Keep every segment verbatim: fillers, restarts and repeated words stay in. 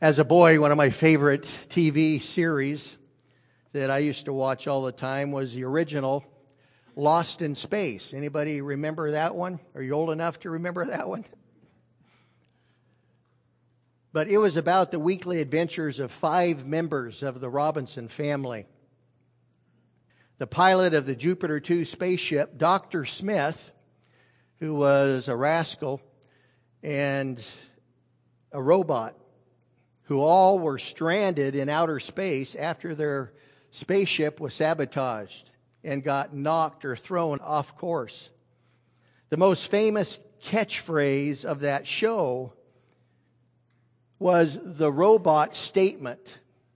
As a boy, one of my favorite T V series that I used to watch all the time was the original Lost in Space. Anybody remember that one? Are you old enough to remember that one? But it was about the weekly adventures of five members of the Robinson family. The pilot of the Jupiter two spaceship, Doctor Smith, who was a rascal, and a robot, who all were stranded in outer space after their spaceship was sabotaged and got knocked or thrown off course. The most famous catchphrase of that show was the robot statement.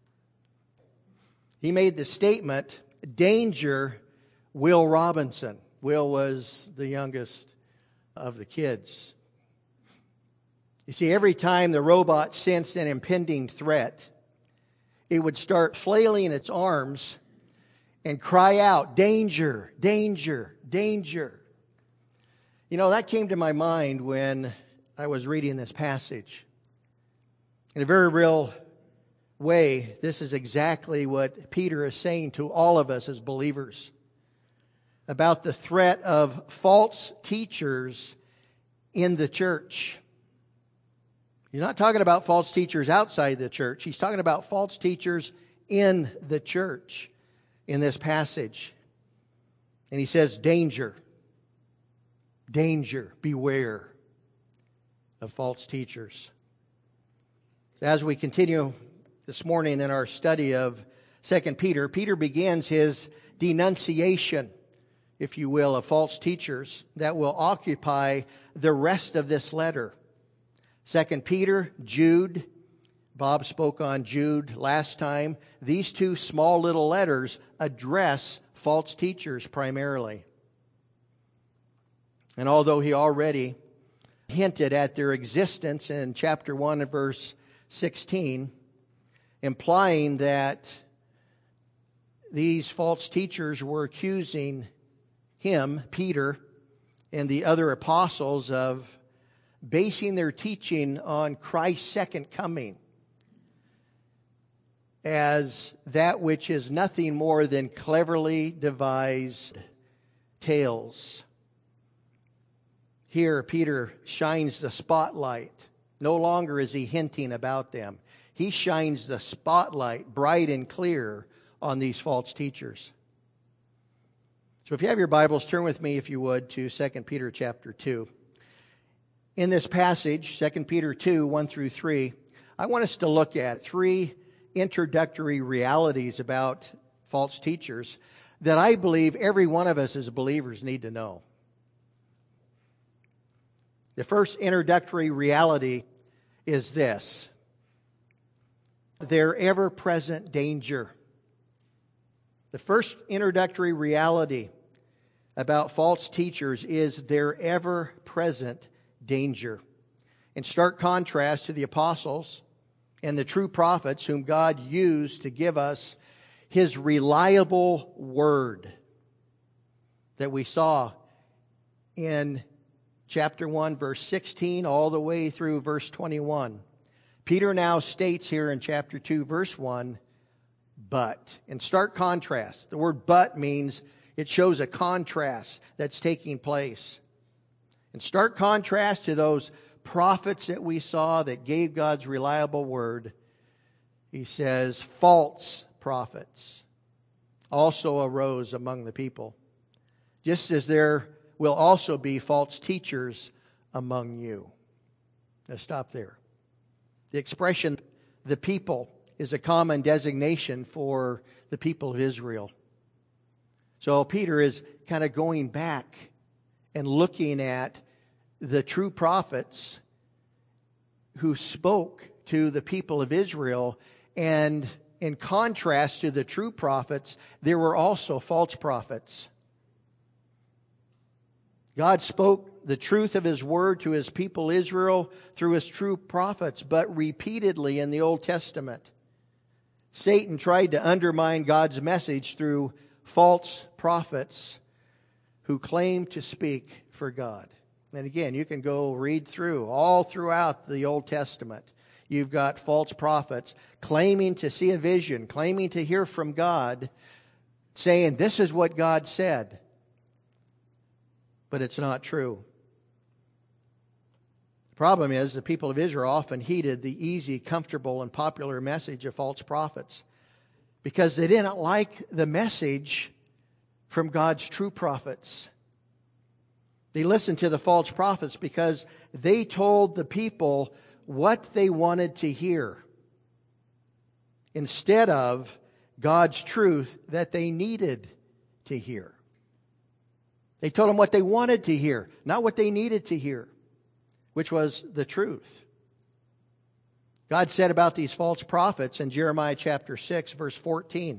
He made the statement, "Danger, Will Robinson." Will was the youngest of the kids. You see, every time the robot sensed an impending threat, it would start flailing its arms and cry out, "Danger, danger, danger." You know, that came to my mind when I was reading this passage. In a very real way, this is exactly what Peter is saying to all of us as believers about the threat of false teachers in the church. He's not talking about false teachers outside the church. He's talking about false teachers in the church in this passage. And he says, danger, danger, beware of false teachers. As we continue this morning in our study of Second Peter, Peter begins his denunciation, if you will, of false teachers that will occupy the rest of this letter. Second Peter, Jude. Bob spoke on Jude last time. These two small little letters address false teachers primarily. And although he already hinted at their existence in chapter one and verse sixteen, implying that these false teachers were accusing him, Peter, and the other apostles of basing their teaching on Christ's second coming as that which is nothing more than cleverly devised tales. Here, Peter shines the spotlight. No longer is he hinting about them. He shines the spotlight bright and clear on these false teachers. So if you have your Bibles, turn with me, if you would, to Second Peter chapter two. In this passage, Second Peter two, one through three, I want us to look at three introductory realities about false teachers that I believe every one of us as believers need to know. The first introductory reality is this: their ever-present danger. The first introductory reality about false teachers is their ever-present danger. In stark contrast to the apostles and the true prophets whom God used to give us His reliable word that we saw in chapter one, verse sixteen, all the way through verse twenty-one. Peter now states here in chapter two, verse one, but. In stark contrast, the word but means it shows a contrast that's taking place. In stark contrast to those prophets that we saw that gave God's reliable word, he says, false prophets also arose among the people, just as there will also be false teachers among you. Now stop there. The expression, the people, is a common designation for the people of Israel. So Peter is kind of going back and looking at the true prophets who spoke to the people of Israel, and in contrast to the true prophets, there were also false prophets. God spoke the truth of His word to His people Israel through His true prophets, but repeatedly in the Old Testament, Satan tried to undermine God's message through false prophets who claimed to speak for God. And again, you can go read through all throughout the Old Testament. You've got false prophets claiming to see a vision, claiming to hear from God, saying this is what God said. But it's not true. The problem is the people of Israel often heeded the easy, comfortable, and popular message of false prophets because they didn't like the message from God's true prophets. They listened to the false prophets because they told the people what they wanted to hear instead of God's truth that they needed to hear. They told them what they wanted to hear, not what they needed to hear, which was the truth. God said about these false prophets in Jeremiah chapter six, verse fourteen,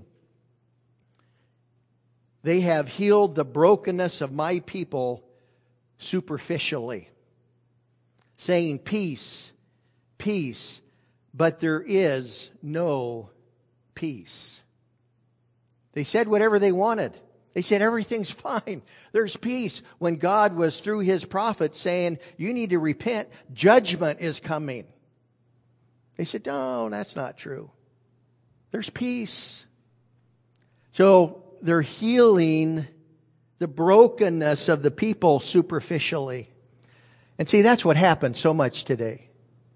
"They have healed the brokenness of my people superficially, saying peace, peace, but there is no peace." They said whatever they wanted. They said everything's fine. There's peace. When God was through His prophets saying, you need to repent. Judgment is coming. They said, no, that's not true. There's peace. So they're healing the brokenness of the people superficially. And see, that's what happens so much today.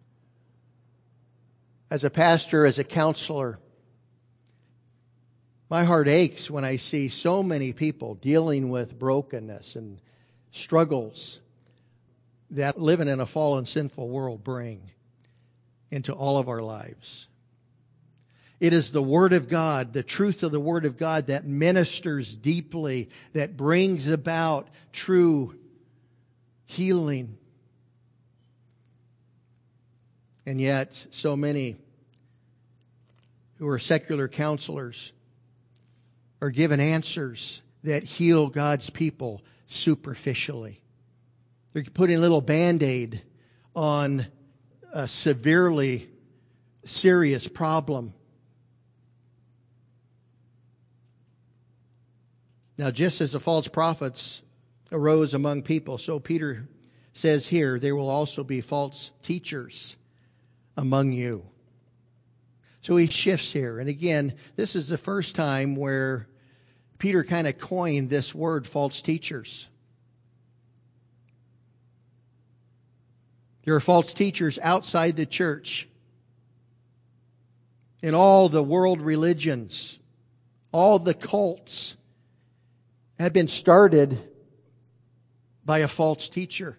As a pastor, as a counselor, my heart aches when I see so many people dealing with brokenness and struggles that living in a fallen, sinful world bring into all of our lives. It is the Word of God, the truth of the Word of God that ministers deeply, that brings about true healing. And yet, so many who are secular counselors are given answers that heal God's people superficially. They're putting a little Band-Aid on a severely serious problem. Now, just as the false prophets arose among people, so Peter says here, there will also be false teachers among you. So he shifts here. And again, this is the first time where Peter kind of coined this word, false teachers. There are false teachers outside the church. In all the world religions, all the cults have been started by a false teacher.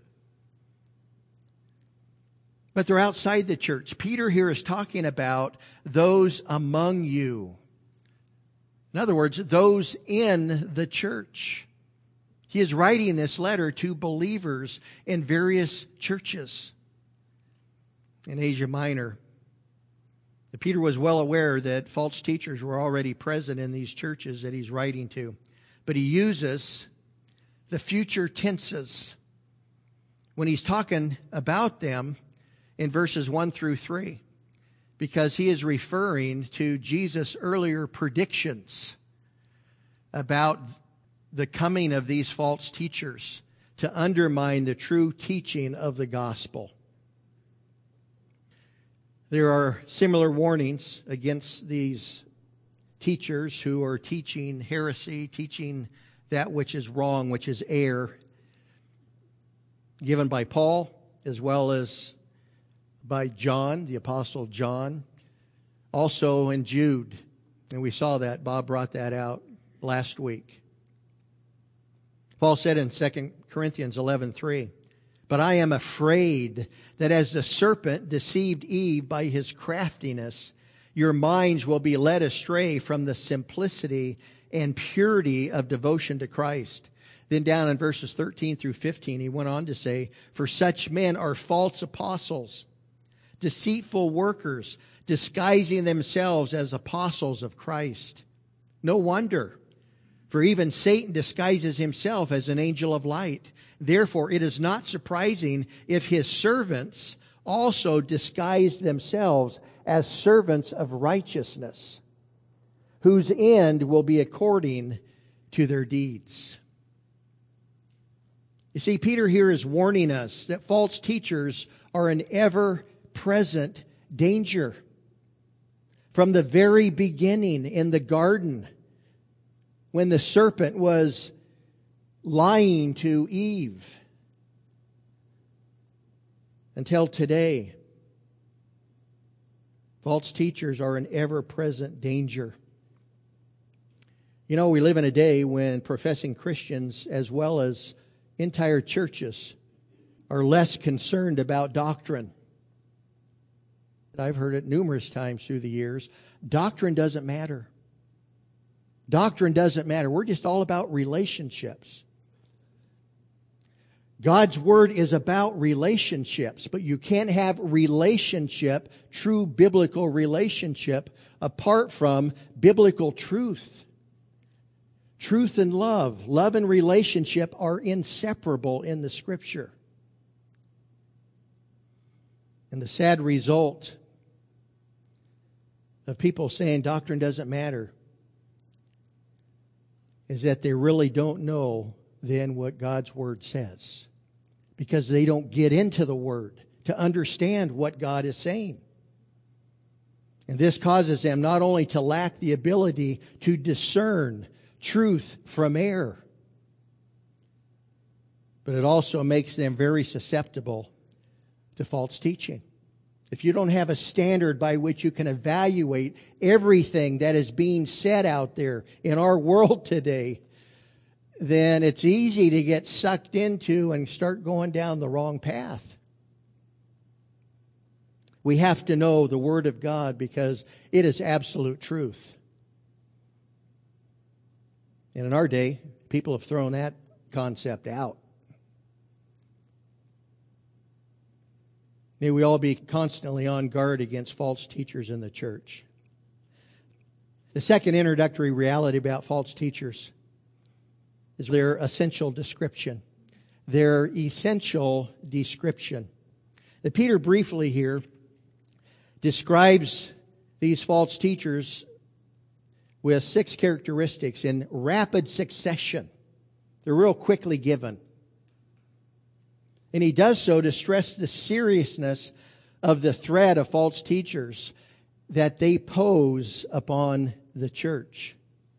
But they're outside the church. Peter here is talking about those among you. In other words, those in the church. He is writing this letter to believers in various churches in Asia Minor. Peter was well aware that false teachers were already present in these churches that he's writing to. But he uses the future tenses when he's talking about them in verses one through three, because he is referring to Jesus' earlier predictions about the coming of these false teachers to undermine the true teaching of the gospel. There are similar warnings against these teachers who are teaching heresy, teaching that which is wrong, which is error, given by Paul as well as by John, the Apostle John, also in Jude. And we saw that. Bob brought that out last week. Paul said in Second Corinthians eleven three, "But I am afraid that as the serpent deceived Eve by his craftiness, your minds will be led astray from the simplicity and purity of devotion to Christ." Then down in verses thirteen through fifteen, he went on to say, "For such men are false apostles, deceitful workers, disguising themselves as apostles of Christ. No wonder, for even Satan disguises himself as an angel of light. Therefore, it is not surprising if his servants also disguise themselves as servants of righteousness, whose end will be according to their deeds." You see, Peter here is warning us that false teachers are an ever-present danger. From the very beginning in the garden, when the serpent was lying to Eve, until today, false teachers are an ever-present danger. You know, we live in a day when professing Christians, as well as entire churches, are less concerned about doctrine. I've heard it numerous times through the years. Doctrine doesn't matter. Doctrine doesn't matter. We're just all about relationships. God's Word is about relationships, but you can't have relationship, true biblical relationship, apart from biblical truth. Truth and love, love and relationship are inseparable in the Scripture. And the sad result of people saying doctrine doesn't matter is that they really don't know then what God's Word says, because they don't get into the Word to understand what God is saying. And this causes them not only to lack the ability to discern truth from error, but it also makes them very susceptible to false teaching. If you don't have a standard by which you can evaluate everything that is being said out there in our world today, then it's easy to get sucked into and start going down the wrong path. We have to know the Word of God because it is absolute truth. And in our day, people have thrown that concept out. May we all be constantly on guard against false teachers in the church. The second introductory reality about false teachers is their essential description. Their essential description. That Peter briefly here describes these false teachers with six characteristics in rapid succession. They're real quickly given. And he does so to stress the seriousness of the threat of false teachers that they pose upon the church.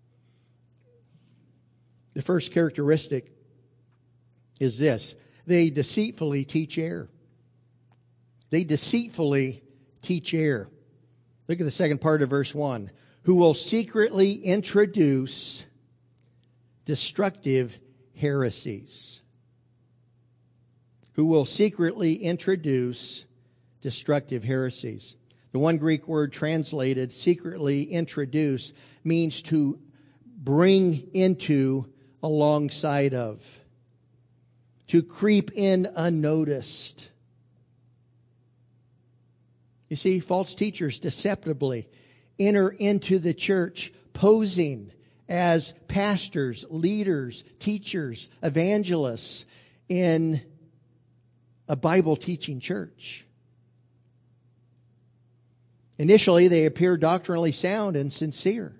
The first characteristic is this: they deceitfully teach error. They deceitfully teach error. Look at the second part of verse one. Who will secretly introduce destructive heresies. Who will secretly introduce destructive heresies. The one Greek word translated secretly introduce means to bring into, alongside of. To creep in unnoticed. You see, false teachers deceptively enter into the church posing as pastors, leaders, teachers, evangelists in a Bible teaching church. Initially, they appear doctrinally sound and sincere.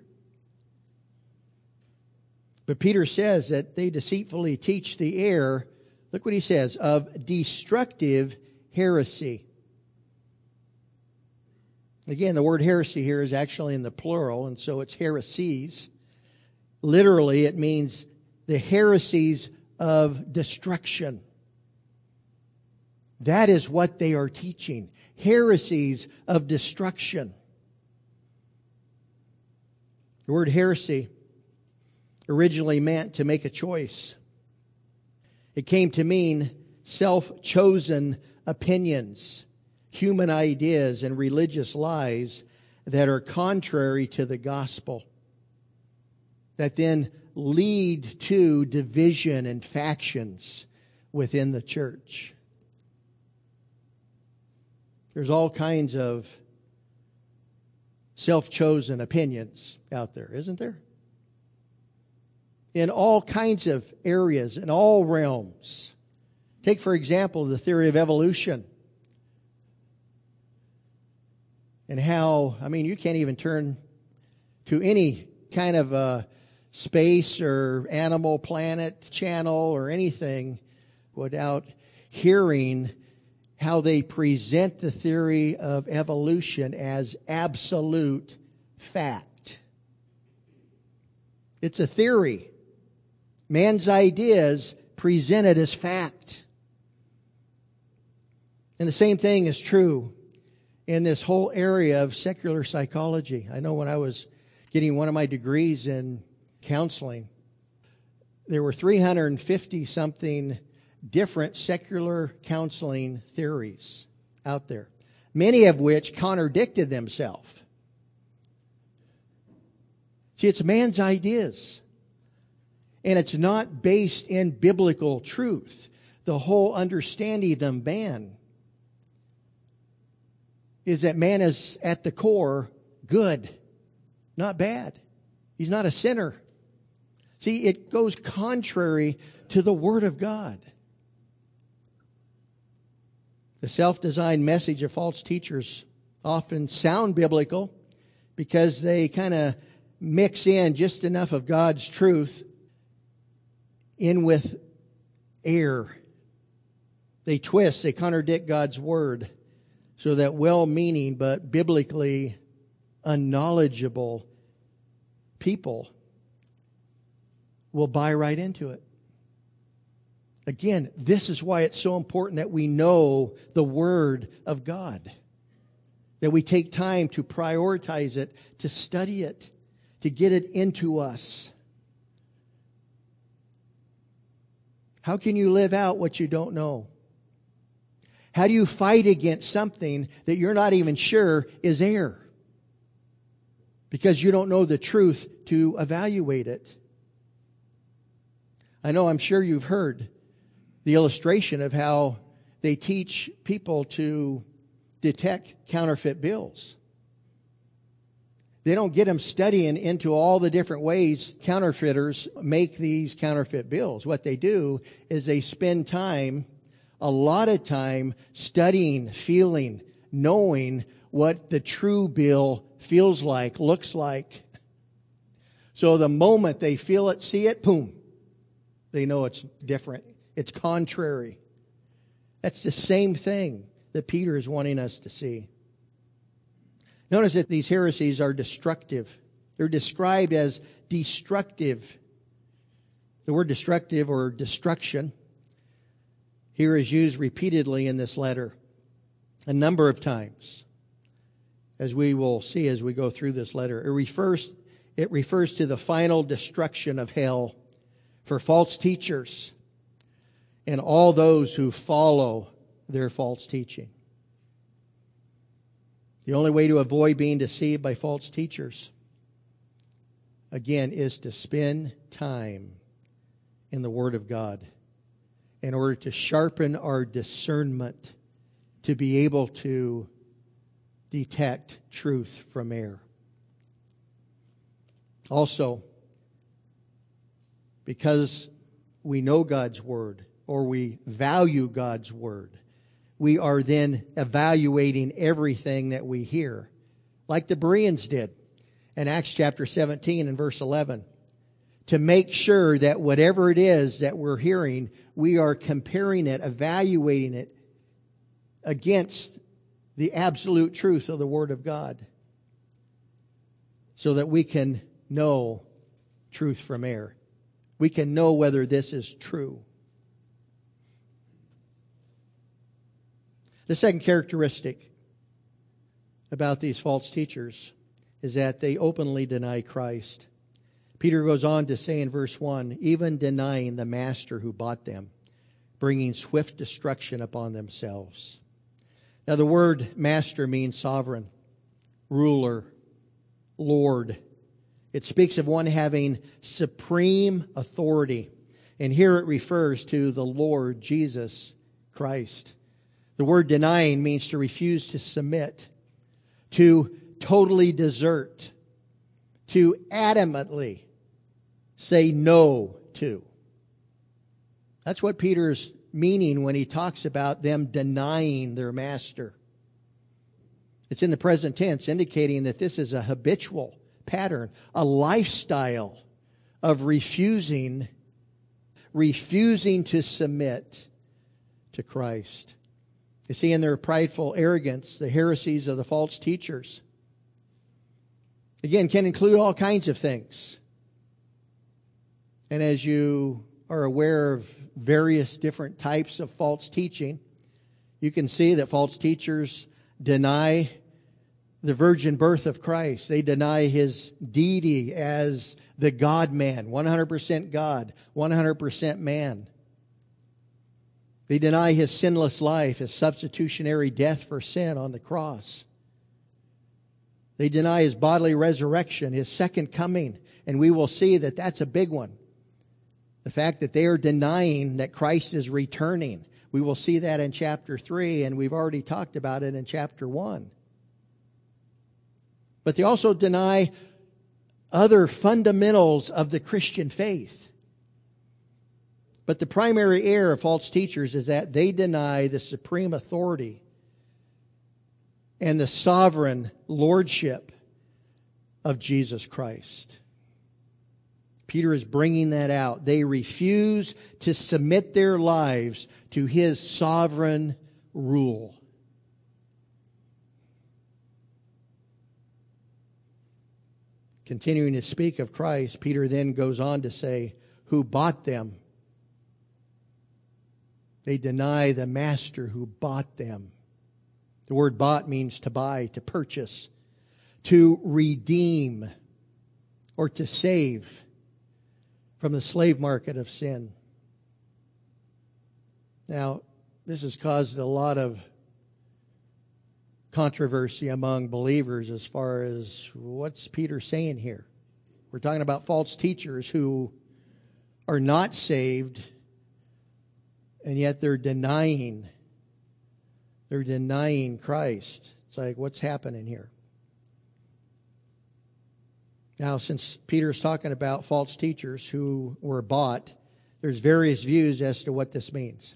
But Peter says that they deceitfully teach the error, look what he says, of destructive heresy. Again, the word heresy here is actually in the plural, and so it's heresies. Literally, it means the heresies of destruction. That is what they are teaching. Heresies of destruction. The word heresy originally meant to make a choice. It came to mean self-chosen opinions, human ideas, and religious lies that are contrary to the gospel, that then lead to division and factions within the church. There's all kinds of self-chosen opinions out there, isn't there? In all kinds of areas, in all realms. Take, for example, the theory of evolution. And how, I mean, you can't even turn to any kind of a space or animal planet channel or anything without hearing how they present the theory of evolution as absolute fact. It's a theory. Man's ideas presented as fact. And the same thing is true in this whole area of secular psychology. I know when I was getting one of my degrees in counseling, there were three hundred fifty something different secular counseling theories out there, many of which contradicted themselves. See, it's man's ideas, and it's not based in biblical truth. The whole understanding of man is that man is at the core good, not bad. He's not a sinner. See, it goes contrary to the Word of God. The self-designed message of false teachers often sound biblical because they kind of mix in just enough of God's truth in with error. They twist, they contradict God's Word so that well-meaning but biblically unknowledgeable people will buy right into it. Again, this is why it's so important that we know the Word of God. That we take time to prioritize it, to study it, to get it into us. How can you live out what you don't know? How do you fight against something that you're not even sure is error? Because you don't know the truth to evaluate it. I know, I'm sure you've heard the illustration of how they teach people to detect counterfeit bills. They don't get them studying into all the different ways counterfeiters make these counterfeit bills. What they do is they spend time, a lot of time, studying, feeling, knowing what the true bill feels like, looks like. So the moment they feel it, see it, boom, they know it's different. It's contrary. That's the same thing that Peter is wanting us to see. Notice that these heresies are destructive. They're described as destructive. The word destructive or destruction here is used repeatedly in this letter a number of times, as we will see as we go through this letter. It refers, it refers to the final destruction of hell for false teachers and all those who follow their false teaching. The only way to avoid being deceived by false teachers, again, is to spend time in the Word of God in order to sharpen our discernment to be able to detect truth from error. Also, because we know God's Word, or we value God's Word, we are then evaluating everything that we hear, like the Bereans did in Acts chapter seventeen and verse eleven, to make sure that whatever it is that we're hearing, we are comparing it, evaluating it against the absolute truth of the Word of God, so that we can know truth from error. We can know whether this is true. The second characteristic about these false teachers is that they openly deny Christ. Peter goes on to say in verse one, even denying the master who bought them, bringing swift destruction upon themselves. Now the word master means sovereign, ruler, Lord. It speaks of one having supreme authority. And here it refers to the Lord Jesus Christ. The word denying means to refuse to submit, to totally desert, to adamantly say no to. That's what Peter's meaning when he talks about them denying their master. It's in the present tense, indicating that this is a habitual pattern, a lifestyle of refusing, refusing to submit to Christ. You see, in their prideful arrogance, the heresies of the false teachers, again, can include all kinds of things. And as you are aware of various different types of false teaching, you can see that false teachers deny the virgin birth of Christ. They deny His deity as the God-man, one hundred percent God, one hundred percent man. They deny His sinless life, His substitutionary death for sin on the cross. They deny His bodily resurrection, His second coming. And we will see that that's a big one. The fact that they are denying that Christ is returning. We will see that in chapter three, and we've already talked about it in chapter one. But they also deny other fundamentals of the Christian faith. But the primary error of false teachers is that they deny the supreme authority and the sovereign lordship of Jesus Christ. Peter is bringing that out. They refuse to submit their lives to His sovereign rule. Continuing to speak of Christ, Peter then goes on to say, who bought them. They deny the master who bought them. The word bought means to buy, to purchase, to redeem, or to save from the slave market of sin. Now, this has caused a lot of controversy among believers as far as what's Peter saying here. We're talking about false teachers who are not saved, and yet they're denying, they're denying Christ. It's like, what's happening here? Now, since Peter's talking about false teachers who were bought, there's various views as to what this means.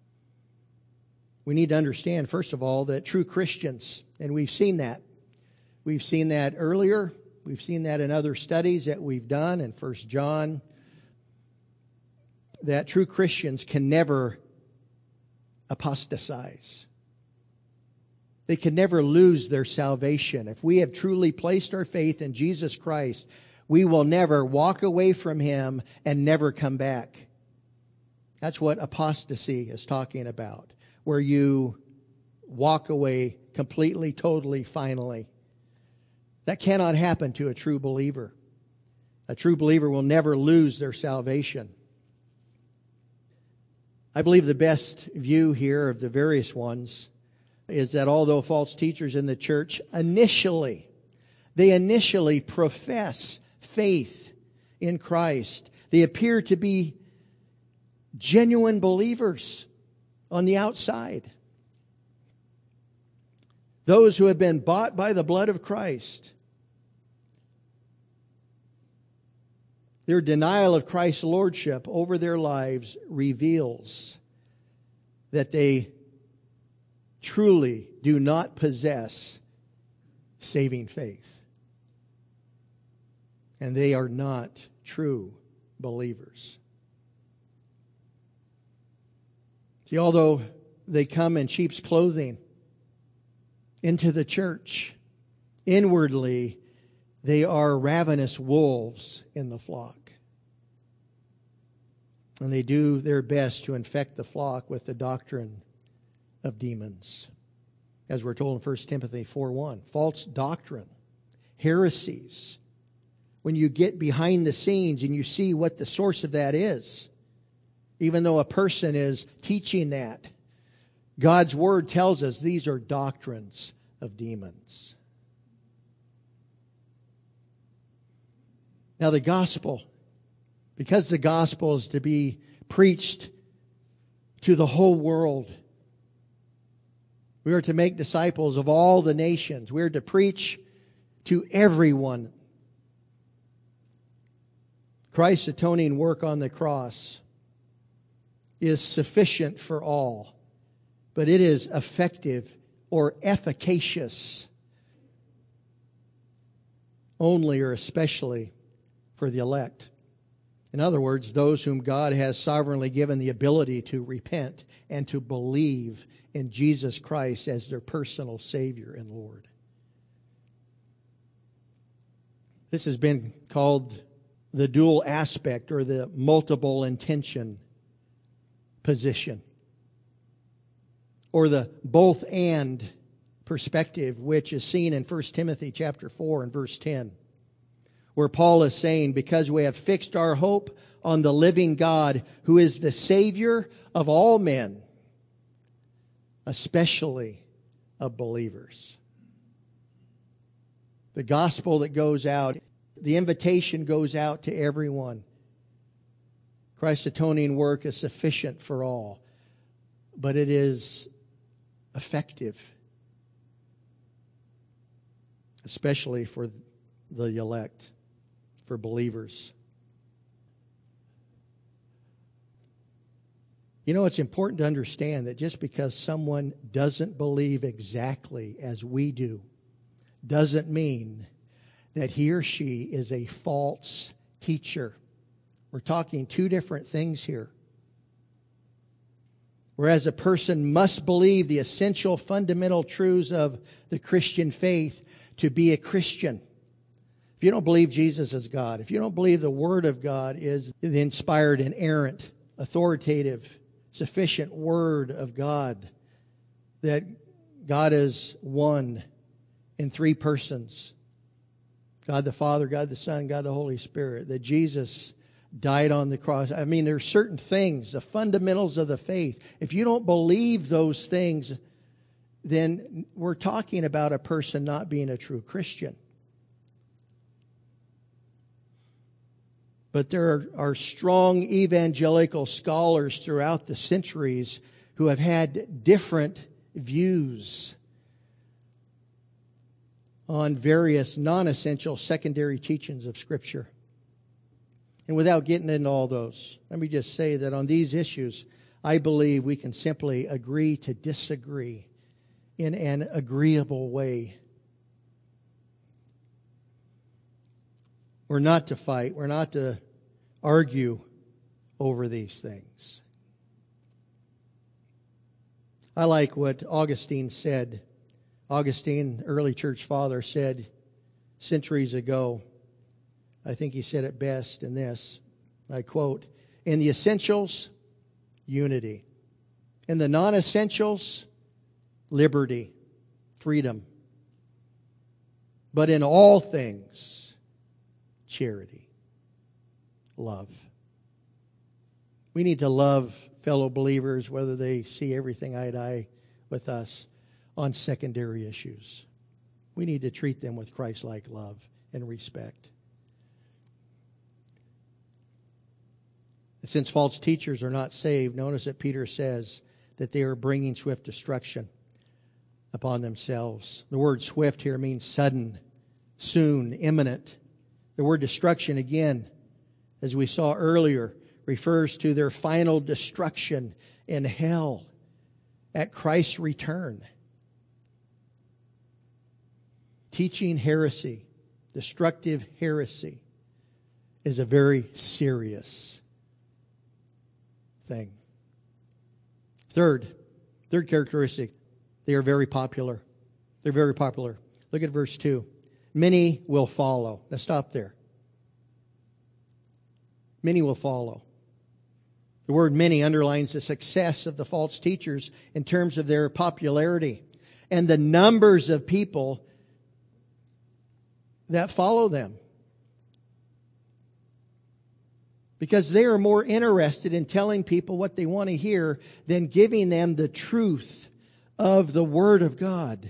We need to understand, first of all, that true Christians, and we've seen that. We've seen that earlier. We've seen that in other studies that we've done in First John, that true Christians can never apostatize. They can never lose their salvation. If we have truly placed our faith in Jesus Christ, we will never walk away from Him and never come back. That's what apostasy is talking about, where you walk away completely, totally, finally. That cannot happen to a true believer. A true believer will never lose their salvation. I believe the best view here of the various ones is that although false teachers in the church initially, they initially profess faith in Christ. They appear to be genuine believers on the outside. Those who have been bought by the blood of Christ. Their denial of Christ's lordship over their lives reveals that they truly do not possess saving faith. And they are not true believers. See, although they come in sheep's clothing into the church, inwardly they are ravenous wolves in the flock. And they do their best to infect the flock with the doctrine of demons. As we're told in First Timothy four one, false doctrine, heresies. When you get behind the scenes and you see what the source of that is, even though a person is teaching that, God's Word tells us these are doctrines of demons. Now the gospel, because the gospel is to be preached to the whole world, we are to make disciples of all the nations. We are to preach to everyone. Christ's atoning work on the cross is sufficient for all, but it is effective or efficacious only or especially for the elect. In other words, those whom God has sovereignly given the ability to repent and to believe in Jesus Christ as their personal Savior and Lord. This has been called the dual aspect or the multiple intention position, or the both and perspective, which is seen in First Timothy chapter four and verse ten. Where Paul is saying, because we have fixed our hope on the living God, who is the Savior of all men, especially of believers. The gospel that goes out, the invitation goes out to everyone. Christ's atoning work is sufficient for all, but it is effective, especially for the elect, for believers. You know, it's important to understand that just because someone doesn't believe exactly as we do, doesn't mean that he or she is a false teacher. We're talking two different things here. Whereas a person must believe the essential fundamental truths of the Christian faith to be a Christian. If you don't believe Jesus is God, if you don't believe the Word of God is the inspired, inerrant, authoritative, sufficient Word of God, that God is one in three persons, God the Father, God the Son, God the Holy Spirit, that Jesus died on the cross. I mean, there are certain things, the fundamentals of the faith. If you don't believe those things, then we're talking about a person not being a true Christian. But there are, are strong evangelical scholars throughout the centuries who have had different views on various non-essential secondary teachings of Scripture. And without getting into all those, let me just say that on these issues, I believe we can simply agree to disagree in an agreeable way. We're not to fight. We're not to argue over these things. I like what Augustine said. Augustine, early church father, said centuries ago, I think he said it best in this, I quote, "In the essentials, unity. In the non-essentials, liberty, freedom. But in all things, charity, love." We need to love fellow believers, whether they see everything eye to eye with us on secondary issues. We need to treat them with Christ-like love and respect. Since false teachers are not saved, notice that Peter says that they are bringing swift destruction upon themselves. The word swift here means sudden, soon, imminent. The word destruction, again, as we saw earlier, refers to their final destruction in hell at Christ's return. Teaching heresy, destructive heresy, is a very serious thing. Third, third characteristic, they are very popular. They're very popular. Look at verse two. Many will follow. Now stop there. Many will follow. The word many underlines the success of the false teachers in terms of their popularity and the numbers of people that follow them. Because they are more interested in telling people what they want to hear than giving them the truth of the Word of God.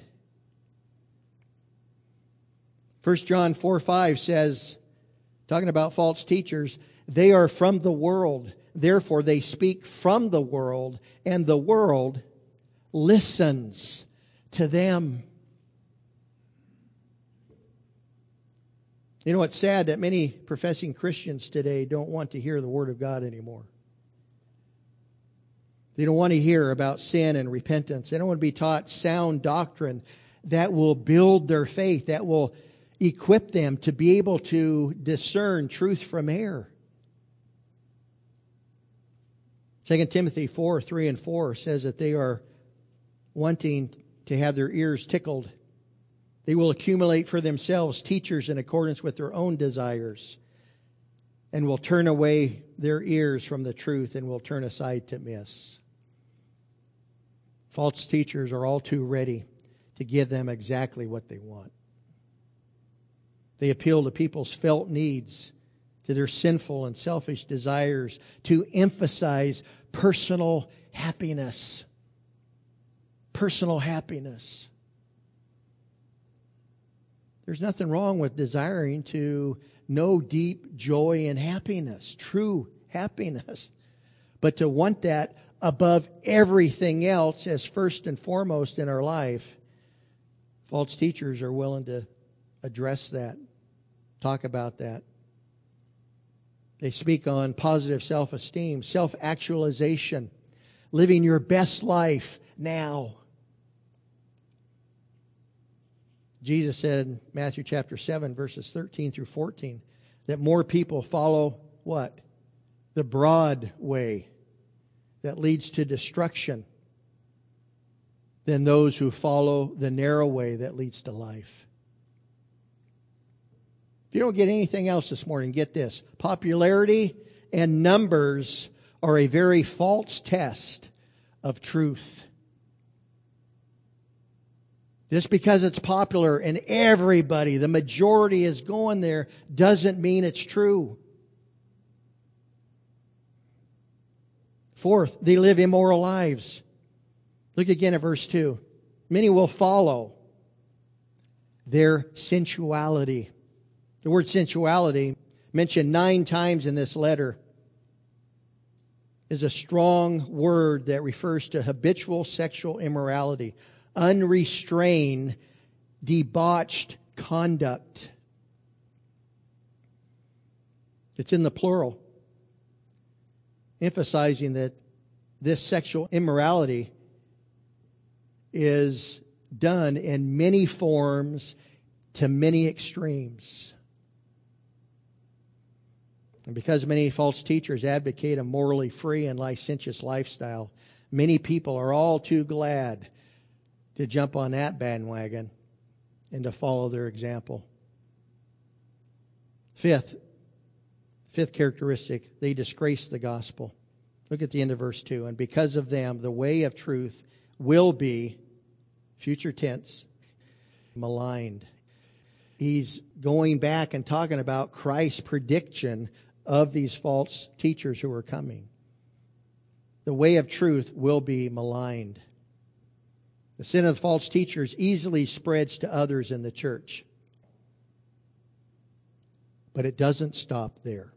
First John four five says, talking about false teachers, they are from the world. Therefore they speak from the world, and the world listens to them. You know, it's sad that many professing Christians today don't want to hear the Word of God anymore. They don't want to hear about sin and repentance. They don't want to be taught sound doctrine that will build their faith, that will equip them to be able to discern truth from error. Second Timothy four, three and four says that they are wanting to have their ears tickled. They will accumulate for themselves teachers in accordance with their own desires, and will turn away their ears from the truth and will turn aside to myths. False teachers are all too ready to give them exactly what they want. They appeal to people's felt needs, to their sinful and selfish desires, to emphasize personal happiness. Personal happiness. There's nothing wrong with desiring to know deep joy and happiness, true happiness. But to want that above everything else as first and foremost in our life, false teachers are willing to address that, talk about that. They speak on positive self-esteem, self-actualization, living your best life now. Jesus said in Matthew chapter seven, verses thirteen through fourteen, that more people follow what? The broad way that leads to destruction than those who follow the narrow way that leads to life. If you don't get anything else this morning, get this. Popularity and numbers are a very false test of truth. Just because it's popular and everybody, the majority is going there, doesn't mean it's true. Fourth, they live immoral lives. Look again at verse two. Many will follow their sensuality. The word sensuality, mentioned nine times in this letter, is a strong word that refers to habitual sexual immorality, unrestrained, debauched conduct. It's in the plural, emphasizing that this sexual immorality is done in many forms to many extremes. And because many false teachers advocate a morally free and licentious lifestyle, many people are all too glad to jump on that bandwagon and to follow their example. Fifth, fifth characteristic, they disgrace the gospel. Look at the end of verse two. And because of them, the way of truth will be, future tense, maligned. He's going back and talking about Christ's prediction of these false teachers who are coming. The way of truth will be maligned. The sin of the false teachers easily spreads to others in the church. But it doesn't stop there.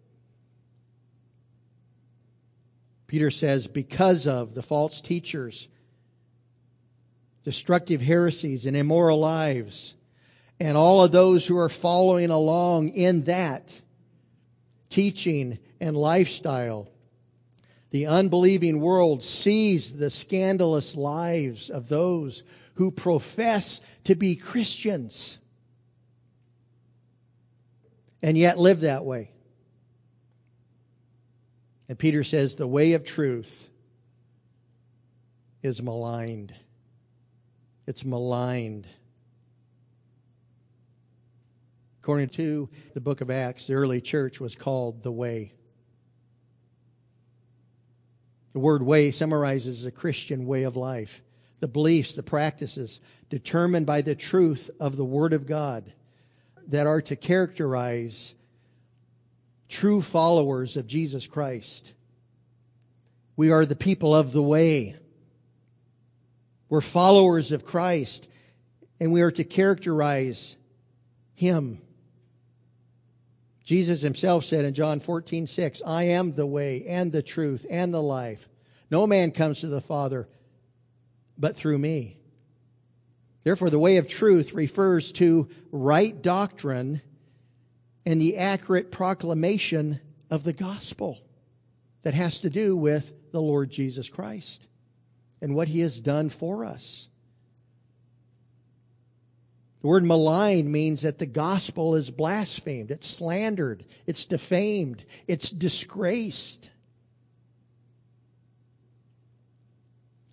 Peter says, because of the false teachers, destructive heresies and immoral lives, and all of those who are following along in that teaching and lifestyle, the unbelieving world sees the scandalous lives of those who profess to be Christians and yet live that way. And Peter says the way of truth is maligned. It's maligned. According to the book of Acts, the early church was called the Way. The word way summarizes a Christian way of life. The beliefs, the practices, determined by the truth of the Word of God that are to characterize true followers of Jesus Christ. We are the people of the way. We're followers of Christ, and we are to characterize Him. Jesus Himself said in John fourteen six, I am the way and the truth and the life. No man comes to the Father but through me. Therefore, the way of truth refers to right doctrine and the accurate proclamation of the gospel that has to do with the Lord Jesus Christ and what He has done for us. The word malign means that the gospel is blasphemed, it's slandered, it's defamed, it's disgraced.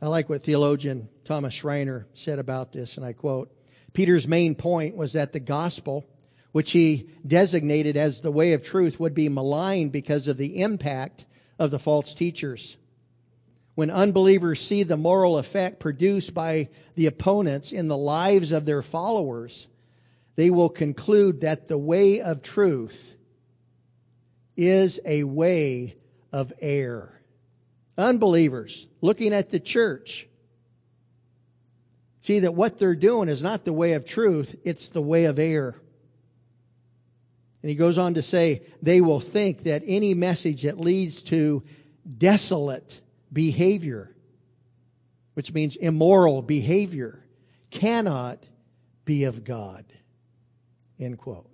I like what theologian Thomas Schreiner said about this, and I quote, Peter's main point was that the gospel, which he designated as the way of truth, would be maligned because of the impact of the false teachers. When unbelievers see the moral effect produced by the opponents in the lives of their followers, they will conclude that the way of truth is a way of error. Unbelievers looking at the church see that what they're doing is not the way of truth, it's the way of error. And he goes on to say, they will think that any message that leads to desolate behavior, which means immoral behavior, cannot be of God. End quote.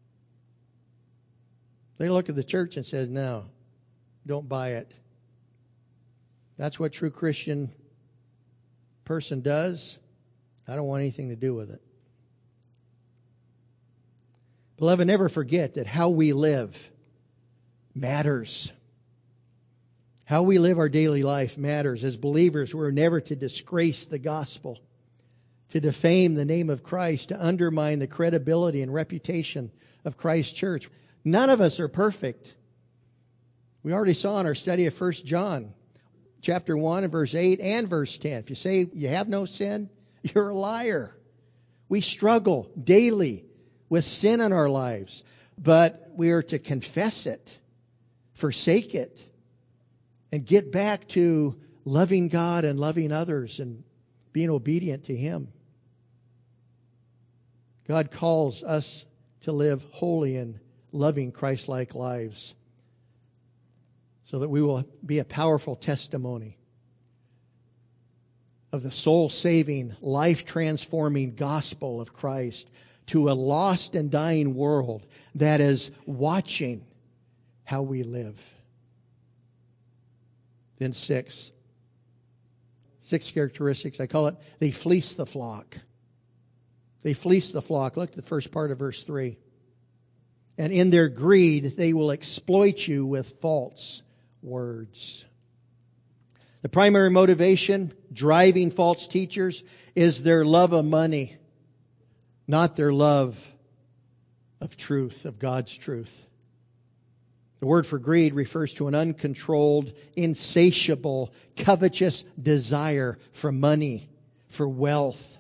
They look at the church and says, no, don't buy it. That's what true Christian person does. I don't want anything to do with it. Beloved, never forget that how we live matters. How we live our daily life matters. As believers, we're never to disgrace the gospel, to defame the name of Christ, to undermine the credibility and reputation of Christ's church. None of us are perfect. We already saw in our study of First John, chapter one and verse eight and verse ten. If you say you have no sin, you're a liar. We struggle daily with sin in our lives, but we are to confess it, forsake it, and get back to loving God and loving others and being obedient to Him. God calls us to live holy and loving Christ-like lives so that we will be a powerful testimony of the soul-saving, life-transforming gospel of Christ to a lost and dying world that is watching how we live. Then six. Six characteristics. I call it, they fleece the flock. They fleece the flock. Look at the first part of verse three. And in their greed, they will exploit you with false words. The primary motivation driving false teachers is their love of money, not their love of truth, of God's truth. The word for greed refers to an uncontrolled, insatiable, covetous desire for money, for wealth.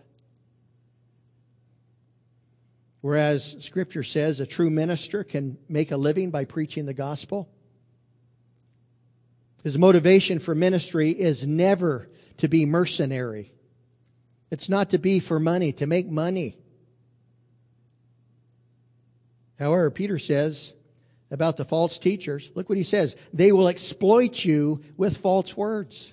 Whereas Scripture says a true minister can make a living by preaching the gospel. His motivation for ministry is never to be mercenary. It's not to be for money, to make money. However, Peter says about the false teachers, look what he says, they will exploit you with false words.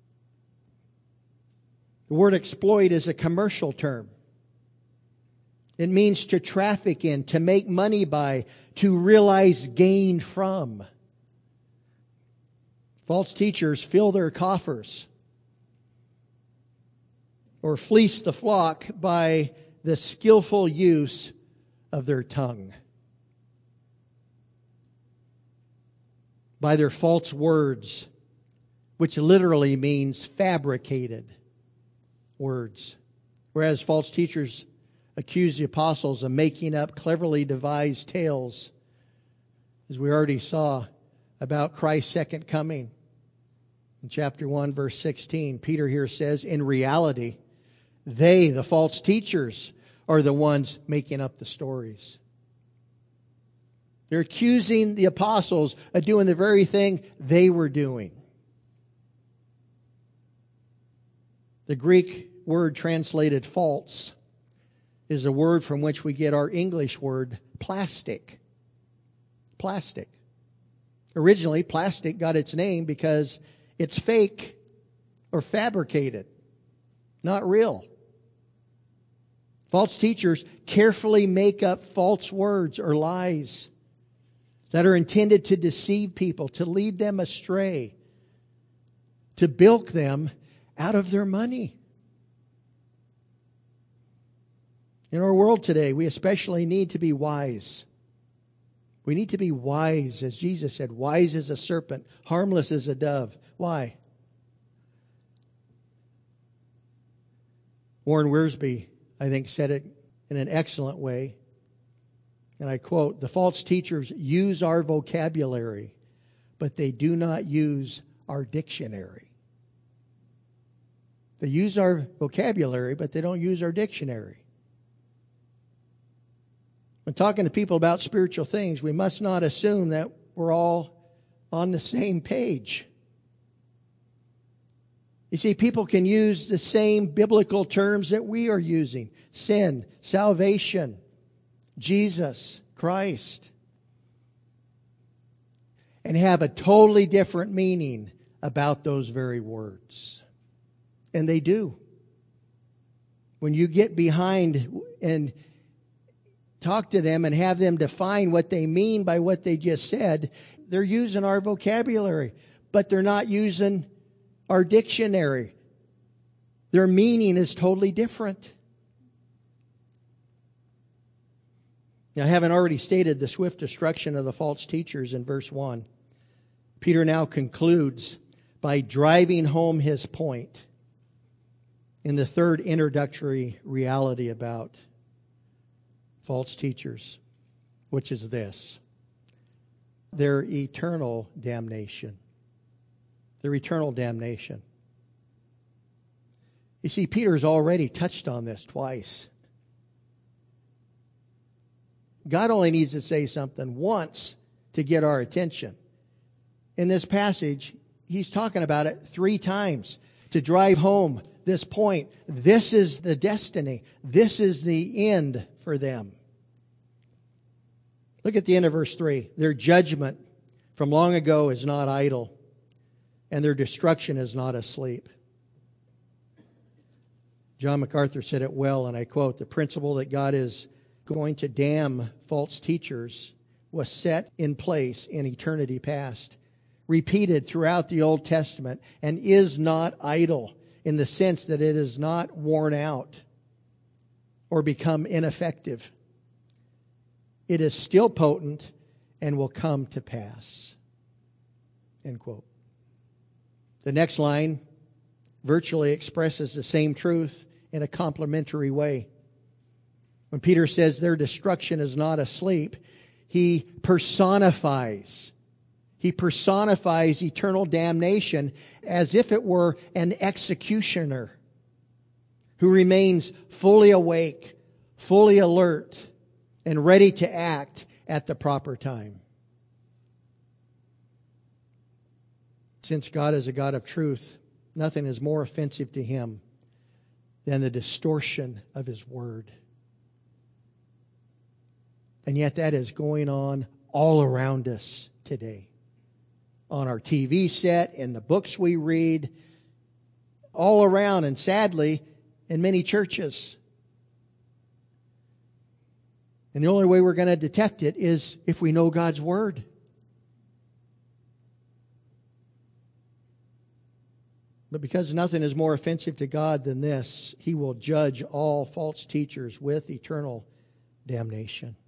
The word exploit is a commercial term. It means to traffic in, to make money by, to realize gain from. False teachers fill their coffers or fleece the flock by the skillful use of their tongue, by their false words, which literally means fabricated words. Whereas false teachers accuse the apostles of making up cleverly devised tales, as we already saw about Christ's second coming. In chapter one, verse sixteen, Peter here says, in reality, they, the false teachers, are the ones making up the stories. They're accusing the apostles of doing the very thing they were doing. The Greek word translated false is a word from which we get our English word plastic. Plastic. Originally, plastic got its name because it's fake or fabricated, not real. False teachers carefully make up false words or lies that are intended to deceive people, to lead them astray, to bilk them out of their money. In our world today, we especially need to be wise. We need to be wise, as Jesus said, wise as a serpent, harmless as a dove. Why? Warren Wiersbe, I think, said it in an excellent way. And I quote, "The false teachers use our vocabulary, but they do not use our dictionary." They use our vocabulary, but they don't use our dictionary. When talking to people about spiritual things, we must not assume that we're all on the same page. You see, people can use the same biblical terms that we are using: sin, salvation, Jesus, Christ, and have a totally different meaning about those very words. And they do. When you get behind and talk to them and have them define what they mean by what they just said, they're using our vocabulary, but they're not using our dictionary. Their meaning is totally different. Now, having already stated the swift destruction of the false teachers in verse one, Peter now concludes by driving home his point in the third introductory reality about false teachers, which is this: their eternal damnation. Their eternal damnation. You see, Peter's already touched on this twice. God only needs to say something once to get our attention. In this passage, he's talking about it three times to drive home this point. This is the destiny. This is the end for them. Look at the end of verse three. Their judgment from long ago is not idle, and their destruction is not asleep. John MacArthur said it well, and I quote, "The principle that God is going to damn false teachers was set in place in eternity past, repeated throughout the Old Testament, and is not idle in the sense that it is not worn out or become ineffective. It is still potent and will come to pass." End quote. The next line virtually expresses the same truth in a complementary way. When Peter says their destruction is not asleep, he personifies. He personifies eternal damnation as if it were an executioner who remains fully awake, fully alert, and ready to act at the proper time. Since God is a God of truth, nothing is more offensive to Him than the distortion of His Word. And yet that is going on all around us today. On our T V set, in the books we read, all around, and sadly, in many churches. And the only way we're going to detect it is if we know God's Word. But because nothing is more offensive to God than this, He will judge all false teachers with eternal damnation.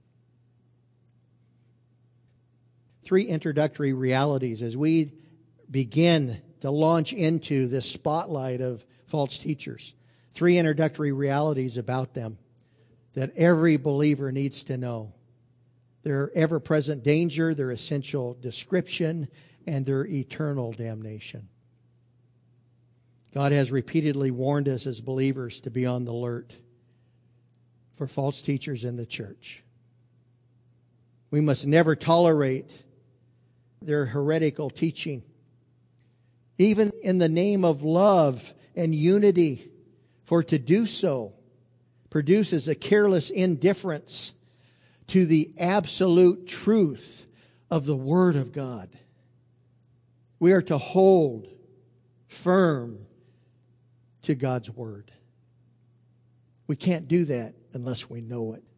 Three introductory realities as we begin to launch into this spotlight of false teachers. Three introductory realities about them that every believer needs to know. Their ever-present danger, their essential description, and their eternal damnation. God has repeatedly warned us as believers to be on the alert for false teachers in the church. We must never tolerate their heretical teaching, even in the name of love and unity, for to do so produces a careless indifference to the absolute truth of the Word of God. We are to hold firm to God's Word. We can't do that unless we know it.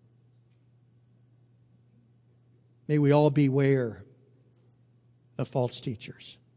May we all beware of false teachers.